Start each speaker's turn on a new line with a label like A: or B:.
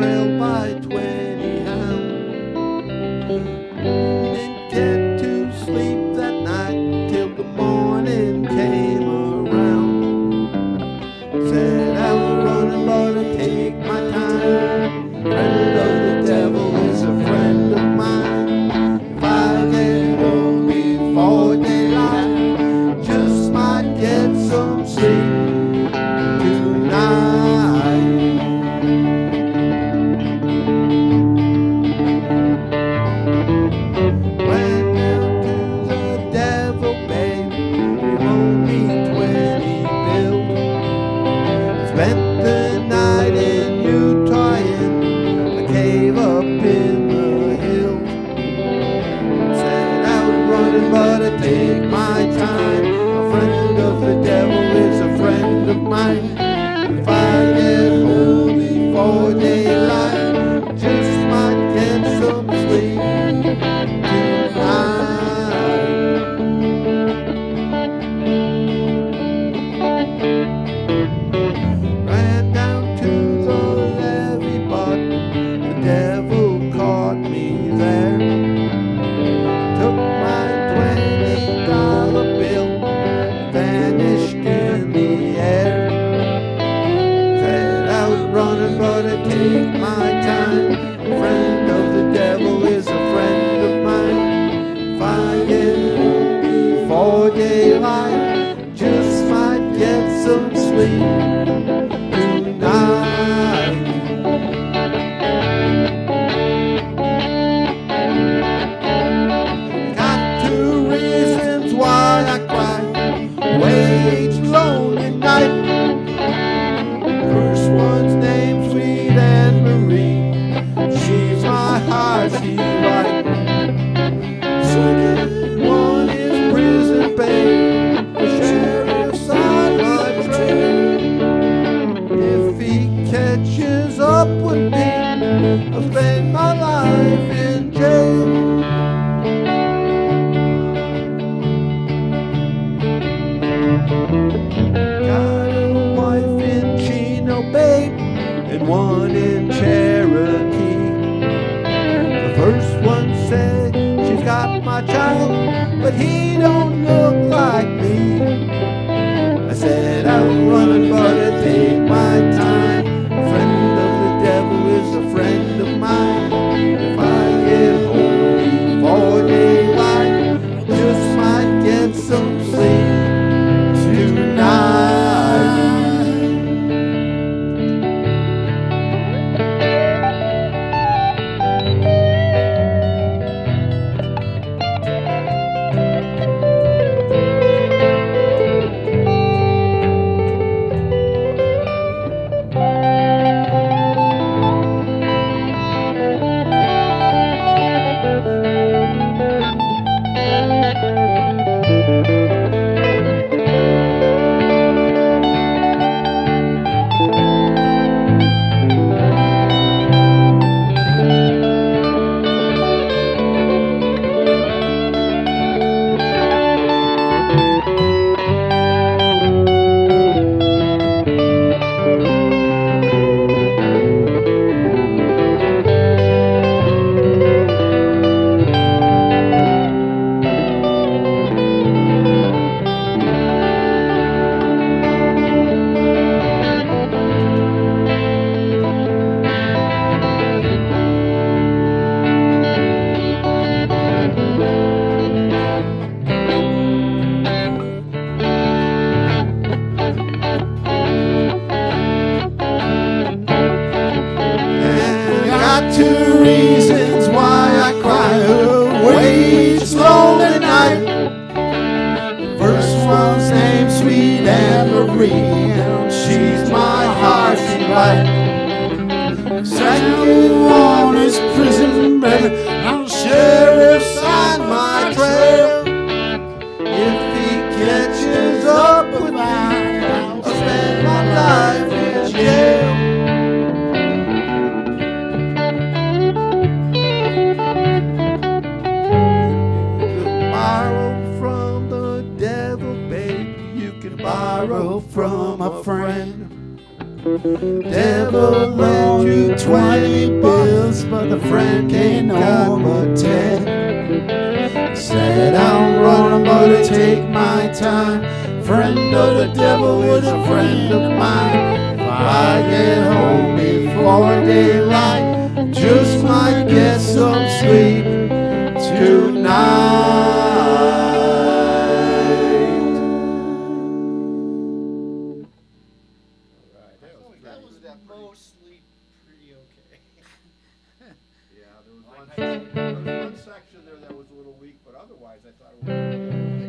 A: trailed by 20 hounds. Didn't get to sleep that night till the morning came around. Said I was running, but I take my time. Friend of the devil is a friend of mine. If I get home before daylight, just might get some sleep tonight. Went down to the devil, babe. He owed me 20 bills. Spent the night in Utah in a cave up in the hills. Said I was running, but I take my time. A friend of the devil is a friend of mine. If I get home before daylight, just might get some sleep tonight. Ran down to the levee, but the devil caught me there. Took my $20 bill, vanished in the air. Said I was running, but I take my time. A friend of the devil is a friend of mine. If I get home before daylight, just might get some sleep tonight. Got 2 reasons why I cry, wage lonely night. First one's named Sweet Anne Marie, she's my heart's delight. Second one is prison babe, the sheriff's on my trail. If he catches up with me, I'll spend my life in jail. Got a wife in Chino, babe, and one in Cherokee. The first one said she's got my child, but he don't look like me. I said I was running, but I take my time. A friend of the devil is a friend of mine. If I get home before daylight, just might get some sleep tonight. She's my heart's delight. Second one is prison, baby. I'm sheriff's on my trail. If he catches up with me, I'll spend my life in jail. Borrow from the devil, baby. You can borrow from a friend. Devil let you
B: 20 bills, but the friend ain't got but 10. Said I'm running, but I take my time. Friend of the devil is a friend of mine. If I get home before daylight, just might get some sleep tonight.
C: Mostly pretty okay.
A: Yeah, there was one section there that was a little weak, but otherwise I thought it was